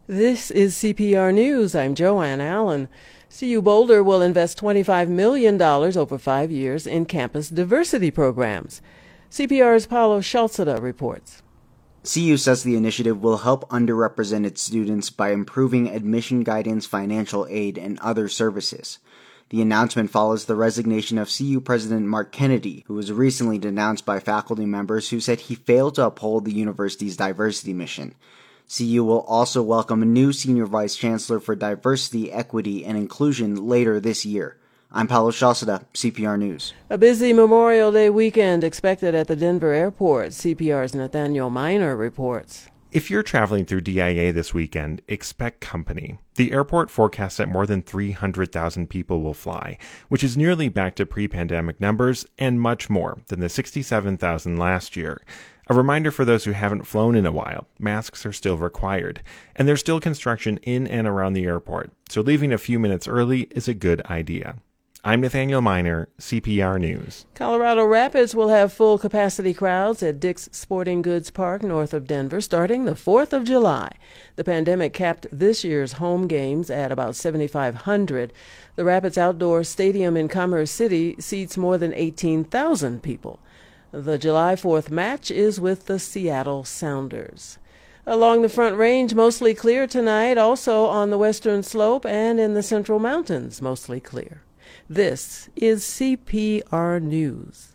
This is CPR News. I'm Joanne Allen. CU Boulder will invest $25 million over 5 years in campus diversity programs. CPR's Paulo Schalzada reports. CU says the initiative will help underrepresented students by improving admission guidance, financial aid, and other services. The announcement follows the resignation of CU President Mark Kennedy, who was recently denounced by faculty members who said he failed to uphold the university's diversity mission. CU will also welcome a new Senior Vice Chancellor for Diversity, Equity, and Inclusion later this year. I'm Paulo Schalzada, CPR News. A busy Memorial Day weekend expected at the Denver airport. CPR's Nathaniel Miner reports. If you're traveling through DIA this weekend, expect company. The airport forecasts that more than 300,000 people will fly, which is nearly back to pre-pandemic numbers and much more than the 67,000 last year. A reminder for those who haven't flown in a while, masks are still required, and there's still construction in and around the airport, so leaving a few minutes early is a good idea. I'm Nathaniel Miner, CPR News. Colorado Rapids will have full capacity crowds at Dick's Sporting Goods Park north of Denver starting the 4th of July. The pandemic capped this year's home games at about 7,500. The Rapids Outdoor Stadium in Commerce City seats more than 18,000 people. The July 4th match is with the Seattle Sounders. Along the Front Range, mostly clear tonight. Also on the western slope and in the Central Mountains, mostly clear. This is CPR News.